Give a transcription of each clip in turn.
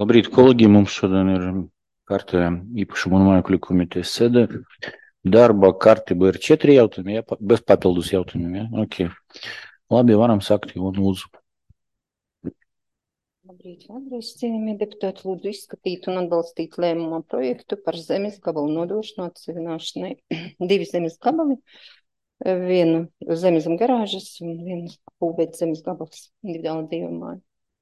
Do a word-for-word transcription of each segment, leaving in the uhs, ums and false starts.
Labrīt, kolēģi! Mums šodien ir kārtē īpašuma un mājokļu komitejas sēde. Darba kārtība ir četri jautājumi, ja? Bez papildus jautājumiem. Ja? Okay. Labi, varam sākt, Ivona, lūdzu. Labrīt, vēlreiz, cienījamie deputāti, lūdzu izskatīt un atbalstīt lēmumu projektu par zemes gabalu nodošanu atsevināšanai. Divi zemes gabali, viena zemes zem garāžas un viena būvēt zemes gabals individuāli dzīvojumā.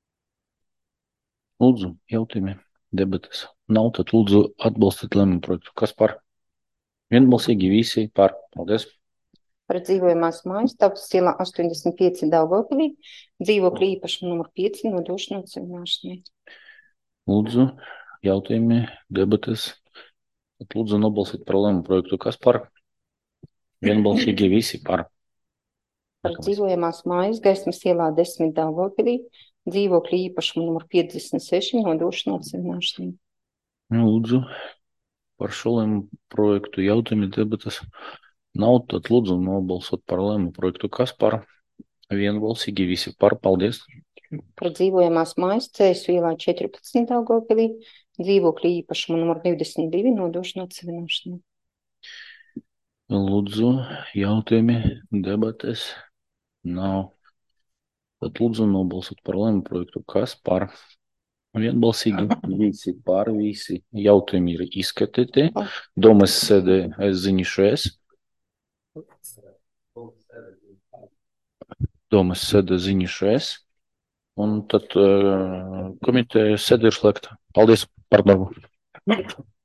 Lūdzu, jautājumi, debatas. Nav, tad lūdzu atbalstīt lēmumu projektu. Kas par? Vienbalsīgi visi par. Paldies. Par dzīvojamās mājas Tautas ielā astoņdesmit pieci Daugavpilī, dzīvokļa īpašuma numur pieci nodošanu atsevināšanai. Lūdzu, jautājumi, debatas. Tad lūdzu nobalstīt par lēmumu projektu. Kas par? Vienbalsīgi visi par. Par dzīvojamās mājas Gaismas ielā desmit Daugavpilī, dzīvokļa īpašuma numur piecdesmit seši nodošanu atsevināšanai. Lūdzu, par šo lēmumu projektu jautājumi, debatas. Nav, tad lūdzu nobalsot par lēmumu projektu. Kas par? Vienbalsīgi visi par. Paldies. Par dzīvojamās mājas Cēsu ielā četrpadsmit Daugavpilī, dzīvokļa īpašuma numur divdesmit divi nodošanu atsevināšanai. Lūdzu, jautājumi, debates. Nav. Tad lūdzu nobalsot par lēmumu projektu. Kas par? Vienbalsīgi visi par. Visi jautājumi ir izskatīti. Domas sēdē es ziņošu es. Domas sēdē ziņošu es. Un tad uh, komiteja sēdē ir slēgta. Paldies par darbu.